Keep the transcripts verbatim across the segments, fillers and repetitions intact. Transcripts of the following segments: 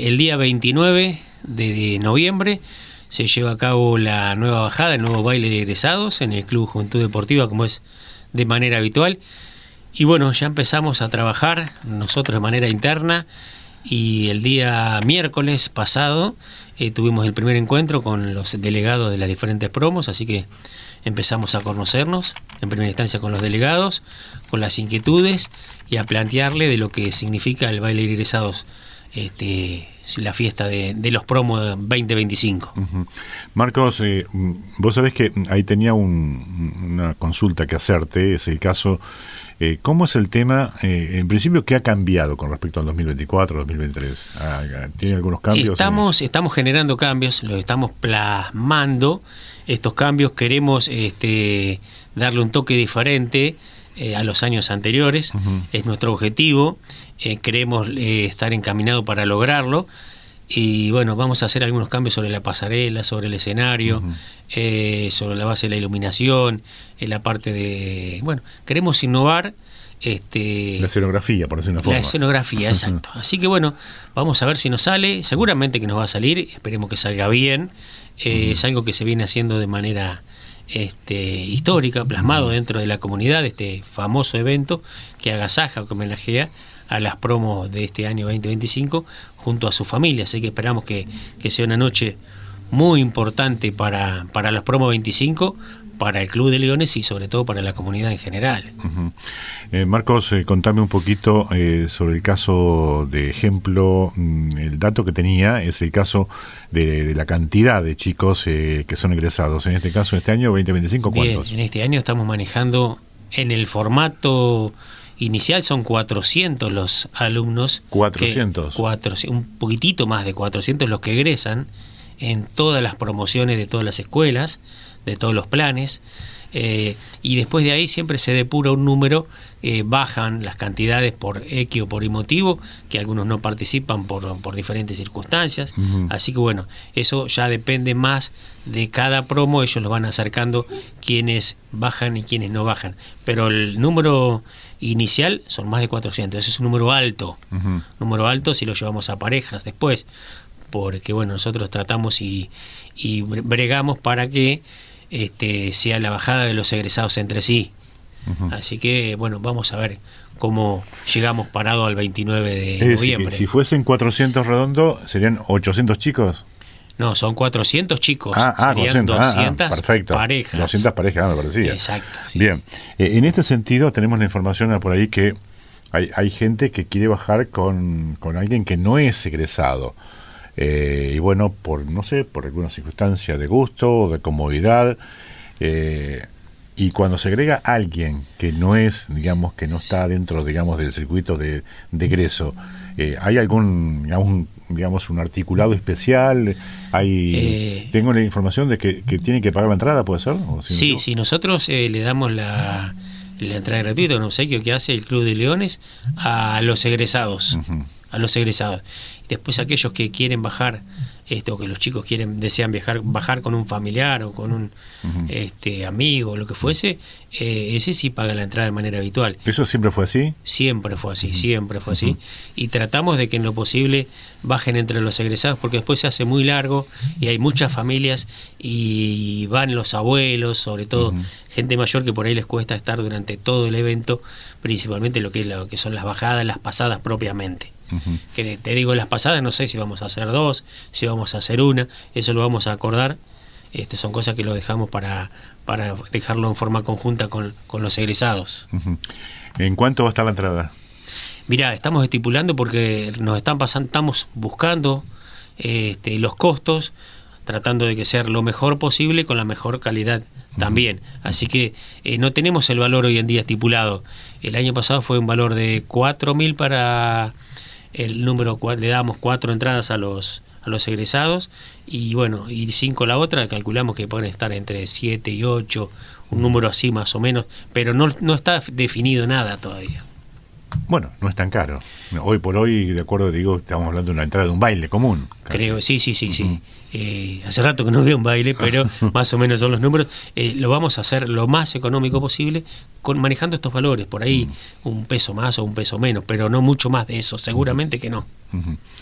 Eh, el día veintinueve de, de noviembre se lleva a cabo la nueva bajada, el nuevo baile de egresados en el Club Juventud Deportiva, como es de manera habitual. Y bueno, ya empezamos a trabajar nosotros de manera interna, y el día miércoles pasado eh, tuvimos el primer encuentro con los delegados de las diferentes promos, así que empezamos a conocernos en primera instancia con los delegados, con las inquietudes, y a plantearle de lo que significa el baile de egresados, este, la fiesta de, de los promos veinte veinticinco. Uh-huh. Marcos, eh, vos sabés que ahí tenía un, una consulta que hacerte, es el caso, eh, ¿cómo es el tema, eh, en principio, qué ha cambiado con respecto al dos mil veinticuatro, dos mil veintitrés? ¿Tiene algunos cambios? Estamos, estamos generando cambios, los estamos plasmando, estos cambios queremos este, darle un toque diferente eh, a los años anteriores, uh-huh. Es nuestro objetivo. Eh, queremos eh, estar encaminados para lograrlo, y bueno, vamos a hacer algunos cambios sobre la pasarela, sobre el escenario, uh-huh. eh, sobre la base de la iluminación, en la parte de, bueno, queremos innovar este, la escenografía, por decir una forma. La escenografía, exacto. Así que bueno, vamos a ver si nos sale, seguramente que nos va a salir, esperemos que salga bien. eh, uh-huh. Es algo que se viene haciendo de manera este, histórica, plasmado uh-huh. dentro de la comunidad, este famoso evento que agasaja o que homenajea a las promos de este año veinte veinticinco junto a su familia. Así que esperamos que, que sea una noche muy importante para, para las promos veinticinco, para el Club de Leones y sobre todo para la comunidad en general. Uh-huh. eh, Marcos, eh, contame un poquito eh, sobre el caso de ejemplo. mm, el dato que tenía es el caso de, de la cantidad de chicos eh, que son egresados. En este caso, este año veinte veinticinco, ¿cuántos? Bien, en este año estamos manejando en el formato inicial, son cuatrocientos los alumnos. ¿cuatrocientos? Que, cuatro, un poquitito más de cuatrocientos los que egresan en todas las promociones de todas las escuelas, de todos los planes, eh, y después de ahí siempre se depura un número, eh, bajan las cantidades por X o por Y motivo, que algunos no participan por, por diferentes circunstancias. Uh-huh. Así que bueno, eso ya depende más de cada promo, ellos lo van acercando quienes bajan y quienes no bajan, pero el número inicial son más de cuatrocientos, ese es un número alto, uh-huh. número alto si lo llevamos a parejas después, porque bueno, nosotros tratamos y, y bregamos para que este, sea la bajada de los egresados entre sí. Uh-huh. Así que bueno, vamos a ver cómo llegamos parado al veintinueve de es noviembre. Decir, si fuesen cuatrocientos redondo, ¿serían ochocientos chicos? No, son cuatrocientos chicos, ah, ah, serían cuatrocientos, doscientas ah, ah, perfecto. parejas. doscientas parejas, me parecía. Exacto. Sí. Bien, eh, en este sentido tenemos la información por ahí que hay, hay gente que quiere bajar con, con alguien que no es egresado. Eh, y bueno, por no sé, por alguna circunstancia de gusto, de comodidad, eh, y cuando se agrega alguien que no es, digamos, que no está dentro, digamos, del circuito de, de egreso, eh, ¿hay algún, digamos, un, digamos, un articulado especial? Hay, eh, tengo la información de que, que tiene que pagar la entrada, ¿puede ser? ¿O si sí, no? sí, nosotros eh, le damos la, la entrada gratuita, un obsequio que hace el Club de Leones a los egresados. Uh-huh. a los egresados. Después aquellos que quieren bajar, este, o que los chicos quieren, desean viajar, bajar con un familiar o con un uh-huh. este, amigo o lo que fuese, eh, ese sí paga la entrada de manera habitual. ¿Eso siempre fue así? Siempre fue así, uh-huh. siempre fue así. Uh-huh. Y tratamos de que en lo posible bajen entre los egresados, porque después se hace muy largo y hay muchas familias y van los abuelos, sobre todo uh-huh. gente mayor que por ahí les cuesta estar durante todo el evento, principalmente lo que, es lo que son las bajadas, las pasadas propiamente. Uh-huh. Que te digo, las pasadas no sé si vamos a hacer dos, si vamos a hacer una, eso lo vamos a acordar. Este, son cosas que lo dejamos para, para dejarlo en forma conjunta con, con los egresados. Uh-huh. ¿En cuánto va a estar la entrada? Mirá, estamos estipulando porque nos están pasando, estamos buscando este, los costos, tratando de que sea lo mejor posible con la mejor calidad también. Uh-huh. Así que eh, no tenemos el valor hoy en día estipulado. El año pasado fue un valor de cuatro mil para el número, le damos cuatro entradas a los a los egresados y bueno, y cinco la otra, calculamos que pueden estar entre siete y ocho, un número así más o menos, pero no, no está definido nada todavía. Bueno, no es tan caro. Hoy por hoy, de acuerdo, digo, estamos hablando de una entrada de un baile común. Casi. Creo, sí, sí, sí, uh-huh. sí. Eh, hace rato que no veo un baile, pero más o menos son los números. Eh, lo vamos a hacer lo más económico posible, con manejando estos valores. Por ahí uh-huh. un peso más o un peso menos, pero no mucho más de eso, seguramente uh-huh. que no. Uh-huh.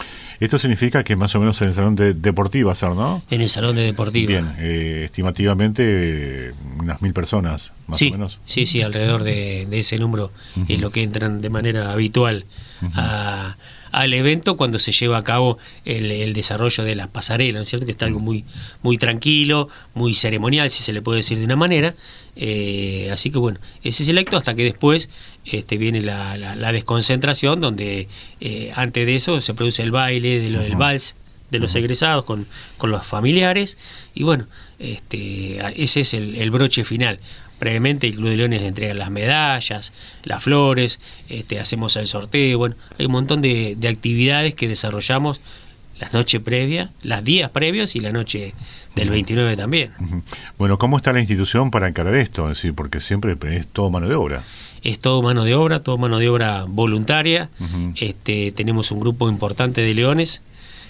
Esto significa que más o menos en el salón de deportivo va a ser, ¿no? En el salón de deportivo. Bien, eh, estimativamente eh, unas mil personas, más sí, o menos. Sí, sí, alrededor de, de ese número uh-huh. es lo que entran de manera habitual uh-huh. a, al evento cuando se lleva a cabo el, el desarrollo de la pasarela, ¿no es cierto? Que está algo muy, muy tranquilo, muy ceremonial, si se le puede decir de una manera. Eh, así que bueno, ese es el acto hasta que después este, viene la, la, la desconcentración, donde eh, antes de eso se produce el baile, de lo, uh-huh. el vals de los uh-huh. egresados con, con los familiares, y bueno, este, ese es el, el broche final. Previamente el Club de Leones entrega las medallas, las flores, este, hacemos el sorteo, bueno, hay un montón de, de actividades que desarrollamos las noches previas, las días previos y la noche del veintinueve también. Uh-huh. Bueno, ¿cómo está la institución para encarar esto? Es decir, porque siempre es todo mano de obra. Es todo mano de obra, todo mano de obra voluntaria. Uh-huh. Este, tenemos un grupo importante de leones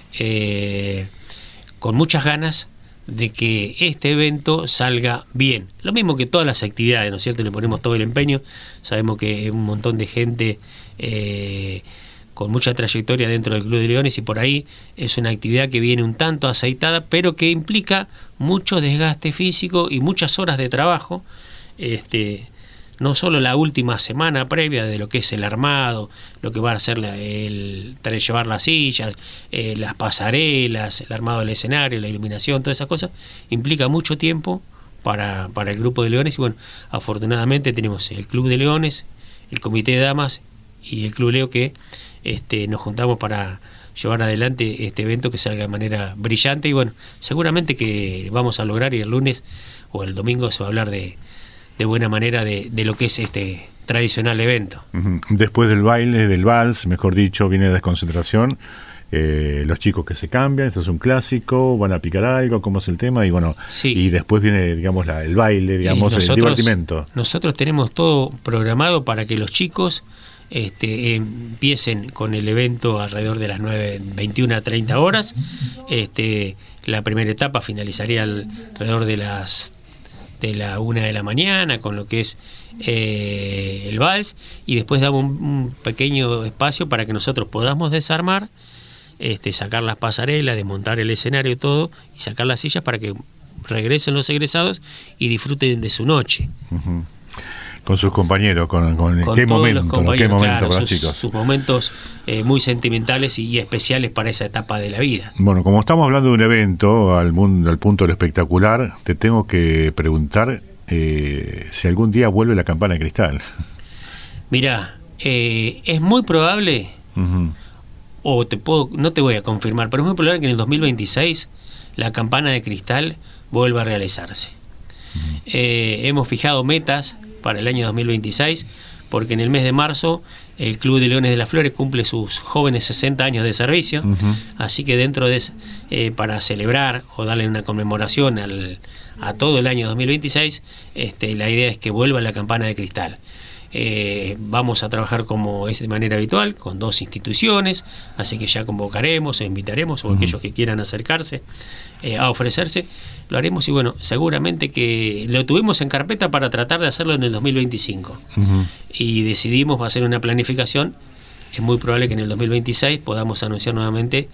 eh, con muchas ganas de que este evento salga bien. Lo mismo que todas las actividades, ¿no es cierto? Le ponemos todo el empeño. Sabemos que un montón de gente eh, con mucha trayectoria dentro del Club de Leones, y por ahí es una actividad que viene un tanto aceitada, pero que implica mucho desgaste físico y muchas horas de trabajo. Este, no solo la última semana previa de lo que es el armado, lo que va a ser la, el llevar las sillas, eh, las pasarelas, el armado del escenario, la iluminación, todas esas cosas, implica mucho tiempo para, para el grupo de leones. Y bueno, afortunadamente tenemos el Club de Leones, el Comité de Damas y el Club Leo, que este, nos juntamos para llevar adelante este evento que salga de manera brillante. Y bueno, seguramente que vamos a lograr, y el lunes o el domingo se va a hablar de de buena manera de, de lo que es este tradicional evento. Uh-huh. Después del baile, del vals, mejor dicho, viene la desconcentración, eh, los chicos que se cambian, esto es un clásico, van a picar algo, cómo es el tema, y bueno, sí. y después viene, digamos, la, el baile, digamos, nosotros, el divertimento. Nosotros tenemos todo programado para que los chicos este, empiecen con el evento alrededor de las nueve, veintiuna, treinta horas. Este, la primera etapa finalizaría alrededor de las de la una de la mañana con lo que es eh, el vals, y después damos un, un pequeño espacio para que nosotros podamos desarmar, este, sacar las pasarelas, desmontar el escenario y todo, y sacar las sillas para que regresen los egresados y disfruten de su noche. Uh-huh. Con sus compañeros, con, con, con qué momento, ¿no? ¿Qué momento claro, para sus, los chicos? Sus momentos eh, muy sentimentales y, y especiales para esa etapa de la vida. Bueno, como estamos hablando de un evento al, mundo, al punto de lo espectacular, te tengo que preguntar eh, si algún día vuelve la campana de cristal. Mirá, eh, es muy probable, uh-huh. o te puedo, no te voy a confirmar, pero es muy probable que en el dos mil veintiséis la campana de cristal vuelva a realizarse. Uh-huh. Eh, hemos fijado metas para el año dos mil veintiséis, porque en el mes de marzo el Club de Leones de las Flores cumple sus jóvenes sesenta años de servicio, uh-huh. así que dentro de eh, para celebrar o darle una conmemoración al, a todo el año dos mil veintiséis, este, la idea es que vuelva la campana de cristal. Eh, vamos a trabajar como es de manera habitual con dos instituciones, así que ya convocaremos e invitaremos a uh-huh. aquellos que quieran acercarse eh, a ofrecerse, lo haremos. Y bueno, seguramente que lo tuvimos en carpeta para tratar de hacerlo en el dos mil veinticinco, uh-huh. y decidimos hacer una planificación. Es muy probable que en el dos mil veintiséis podamos anunciar nuevamente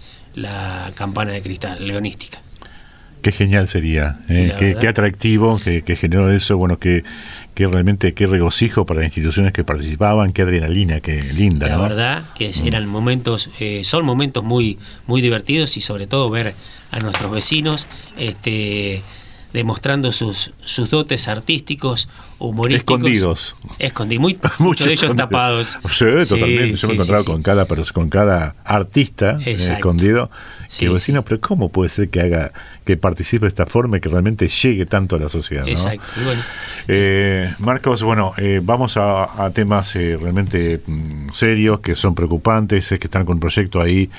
la campana de cristal leonística. Qué genial sería, eh, qué, qué atractivo que, que generó eso, bueno, que, que realmente qué regocijo para las instituciones que participaban, qué adrenalina, qué linda. La ¿no? verdad que eran momentos, eh, son momentos muy, muy divertidos, y sobre todo ver a nuestros vecinos este, demostrando sus, sus dotes artísticos, humorísticos. Escondidos. Escondidos, muy, muchos de ellos tapados. Sí, totalmente. Sí, Yo me he sí, encontrado sí, con, sí. Cada, con cada artista eh, escondido. Sí, que vecino, sí. Pero ¿cómo puede ser que haga, que participe de esta forma y que realmente llegue tanto a la sociedad? ¿No? Exacto. Bueno. Eh, Marcos, bueno, eh, vamos a, a temas eh, realmente mm, serios, que son preocupantes, es que están con un proyecto ahí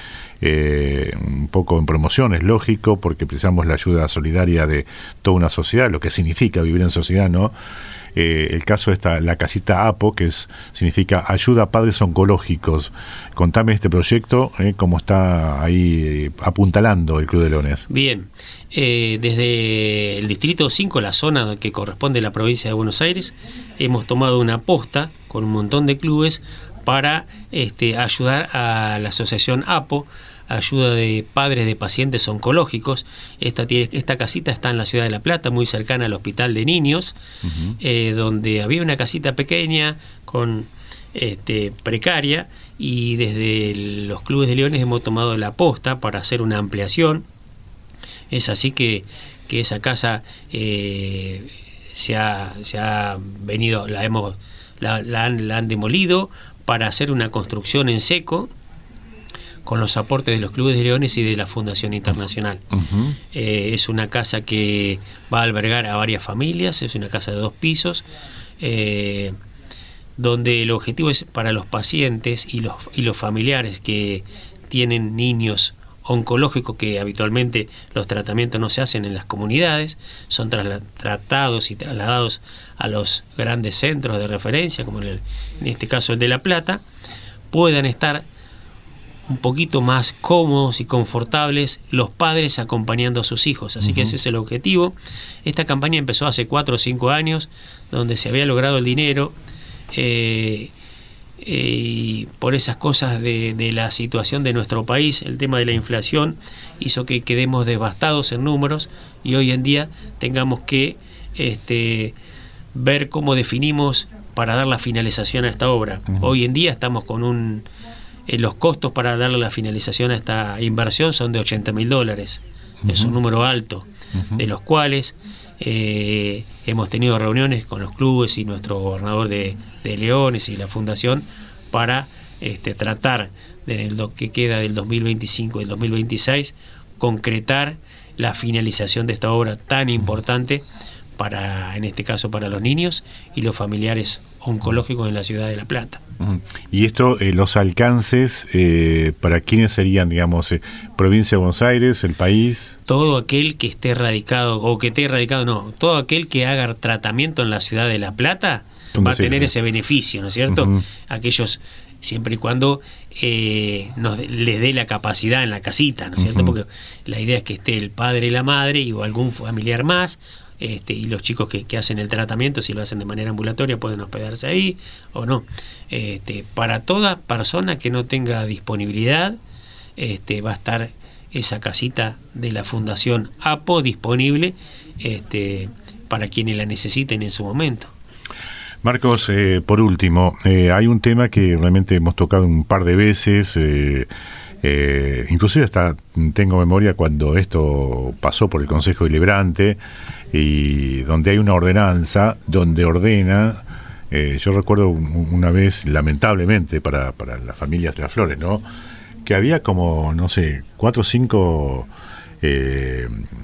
eh, un poco en promoción, es lógico, porque precisamos la ayuda solidaria de toda una sociedad, lo que significa vivir en sociedad, ¿no? Eh, el caso está la casita APO, que es, significa Ayuda a Padres Oncológicos. Contame este proyecto, eh, cómo está ahí eh, apuntalando el Club de Leones. Bien, eh, desde el Distrito cinco, la zona que corresponde a la provincia de Buenos Aires, hemos tomado una aposta con un montón de clubes para este, ayudar a la asociación APO ayuda de padres de pacientes oncológicos. Esta, tiene, esta casita está en la ciudad de La Plata, muy cercana al Hospital de Niños, uh-huh. eh, donde había una casita pequeña, con este, precaria, y desde los clubes de leones hemos tomado la posta para hacer una ampliación. Es así que, que esa casa eh, se, ha, se ha venido, la, hemos, la, la, han, la han demolido para hacer una construcción en seco con los aportes de los clubes de leones y de la Fundación Internacional. Uh-huh. Eh, es una casa que va a albergar a varias familias, es una casa de dos pisos, eh, donde el objetivo es para los pacientes y los, y los familiares que tienen niños oncológicos, que habitualmente los tratamientos no se hacen en las comunidades, son trasla- tratados y trasladados a los grandes centros de referencia, como en, el, en este caso el de La Plata, puedan estar un poquito más cómodos y confortables los padres acompañando a sus hijos. Así uh-huh. que ese es el objetivo. Esta campaña empezó hace cuatro o cinco años, donde se había logrado el dinero, eh, eh, y por esas cosas de, de la situación de nuestro país, el tema de la inflación hizo que quedemos devastados en números, y hoy en día tengamos que este, ver cómo definimos para dar la finalización a esta obra. Uh-huh. Hoy en día estamos con un... Eh, los costos para darle la finalización a esta inversión son de ochenta mil dólares. Uh-huh. Es un número alto, uh-huh. de los cuales eh, hemos tenido reuniones con los clubes y nuestro gobernador de, de Leones y la Fundación para este, tratar de, en lo que queda del dos mil veinticinco y el dos mil veintiséis concretar la finalización de esta obra tan importante para, en este caso, para los niños y los familiares oncológicos en la ciudad de La Plata. Y esto, eh, los alcances, eh, ¿para quiénes serían, digamos, eh, provincia de Buenos Aires, el país? Todo aquel que esté radicado, o que esté radicado, no, todo aquel que haga tratamiento en la ciudad de La Plata va a tener sí. ese beneficio, ¿no es cierto? Uh-huh. Aquellos, siempre y cuando eh, nos les dé la capacidad en la casita, ¿no es cierto? Uh-huh. Porque la idea es que esté el padre y la madre y o algún familiar más. Este, y los chicos que, que hacen el tratamiento, si lo hacen de manera ambulatoria, pueden hospedarse ahí o no. Este, para toda persona que no tenga disponibilidad, este, va a estar esa casita de la Fundación APO disponible este, para quienes la necesiten en su momento. Marcos, eh, por último, eh, hay un tema que realmente hemos tocado un par de veces, eh, eh, inclusive hasta tengo memoria cuando esto pasó por el Consejo Deliberante, y donde hay una ordenanza donde ordena, eh, yo recuerdo una vez, lamentablemente para, para las familias de Las Flores, ¿no?, que había como, no sé, cuatro o cinco eh,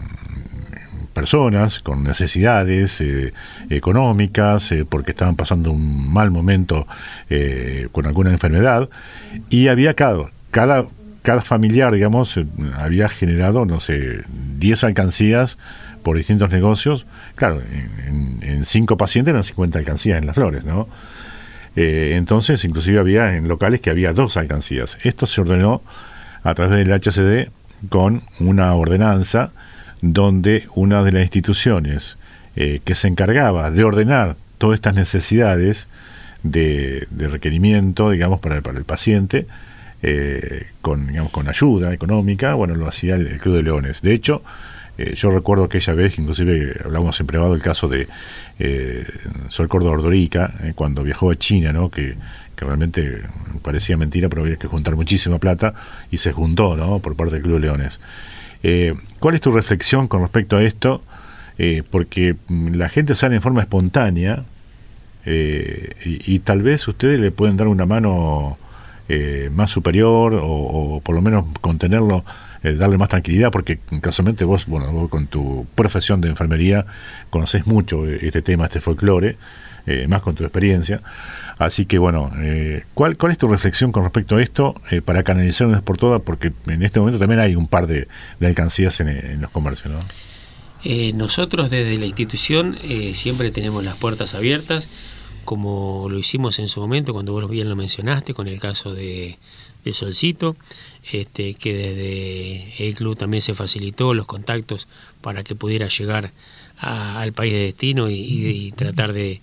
personas con necesidades eh, económicas, eh, porque estaban pasando un mal momento eh, con alguna enfermedad, y había cada, cada, cada familiar, digamos, eh, había generado, no sé, diez alcancías por distintos negocios. Claro, en, en cinco pacientes eran cincuenta alcancías en Las Flores, ¿no? Eh, entonces, inclusive había en locales que había dos alcancías. Esto se ordenó a través del H C D con una ordenanza donde una de las instituciones eh, que se encargaba de ordenar todas estas necesidades de, de requerimiento, digamos, para, para el paciente, eh, con, digamos, con ayuda económica, bueno, lo hacía el, el Club de Leones. De hecho, Eh, yo recuerdo aquella vez, inclusive hablamos en privado, el caso de eh, Sol Córdoba Ordorica, eh, cuando viajó a China, ¿no?, que, que realmente parecía mentira, pero había que juntar muchísima plata, y se juntó, ¿no?, por parte del Club de Leones. Eh, ¿Cuál es tu reflexión con respecto a esto? Eh, porque la gente sale en forma espontánea, eh, y, y tal vez ustedes le pueden dar una mano eh, más superior, o, o por lo menos contenerlo, Eh, darle más tranquilidad, porque casualmente vos, bueno, vos con tu profesión de enfermería conocés mucho este tema, este folclore, eh, más con tu experiencia. Así que bueno, eh, ¿cuál, ¿cuál es tu reflexión con respecto a esto eh, para canalizar una vez por todas? Porque en este momento también hay un par de, de alcancías en, en los comercios, ¿no? Eh, nosotros desde la institución eh, siempre tenemos las puertas abiertas, como lo hicimos en su momento, cuando vos bien lo mencionaste, con el caso de, de Solcito, este, que desde el club también se facilitó los contactos para que pudiera llegar a, al país de destino y, y, y tratar de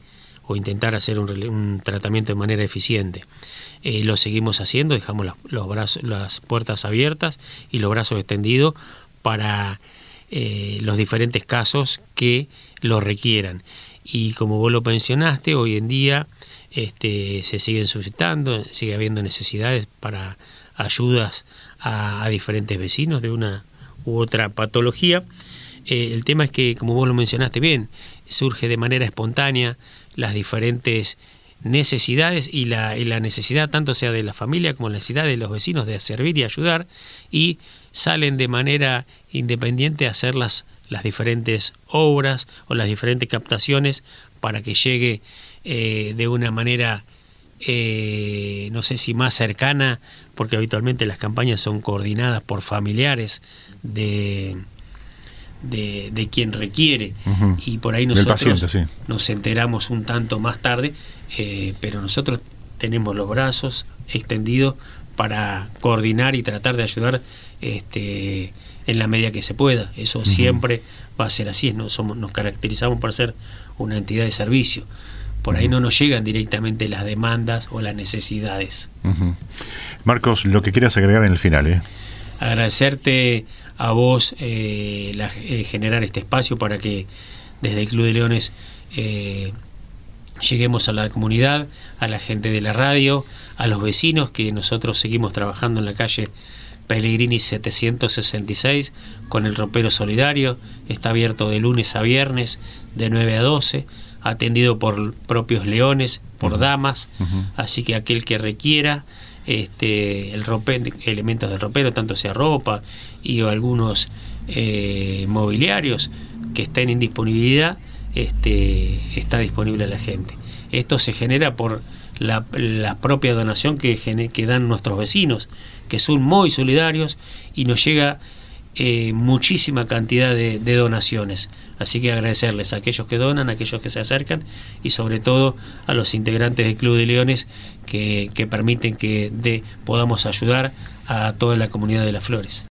o intentar hacer un, un tratamiento de manera eficiente. Eh, lo seguimos haciendo, dejamos los, los brazos, las puertas abiertas y los brazos extendidos para eh, los diferentes casos que lo requieran. Y como vos lo mencionaste, hoy en día este, se siguen suscitando, sigue habiendo necesidades para ayudas a, a diferentes vecinos de una u otra patología. Eh, el tema es que, como vos lo mencionaste bien, surge de manera espontánea las diferentes necesidades y la, y la necesidad tanto sea de la familia como la necesidad de los vecinos de servir y ayudar, y salen de manera independiente a hacer las, las diferentes obras o las diferentes captaciones para que llegue eh, de una manera eh, no sé si más cercana, porque habitualmente las campañas son coordinadas por familiares de De, de quien requiere, uh-huh. y por ahí nosotros paciente, sí. nos enteramos un tanto más tarde, eh, pero nosotros tenemos los brazos extendidos para coordinar y tratar de ayudar este, en la medida que se pueda. Eso uh-huh. siempre va a ser así. No somos, nos caracterizamos por ser una entidad de servicio. Por ahí uh-huh. no nos llegan directamente las demandas o las necesidades. Uh-huh. Marcos, lo que quieras agregar en el final, ¿eh? Agradecerte a vos eh, la, eh, generar este espacio para que desde el Club de Leones eh, lleguemos a la comunidad, a la gente de la radio, a los vecinos, que nosotros seguimos trabajando en la calle Pellegrini setecientos sesenta y seis con el ropero solidario. Está abierto de lunes a viernes de nueve a doce, atendido por propios leones, por uh-huh. damas, uh-huh. así que aquel que requiera este el ropero, elementos del ropero, tanto sea ropa y o algunos eh, mobiliarios que estén en disponibilidad, este está disponible a la gente. Esto se genera por la, la propia donación que, que dan nuestros vecinos, que son muy solidarios, y nos llega eh, muchísima cantidad de, de donaciones. Así que agradecerles a aquellos que donan, a aquellos que se acercan, y sobre todo a los integrantes del Club de Leones que, que permiten que de, podamos ayudar a toda la comunidad de Las Flores.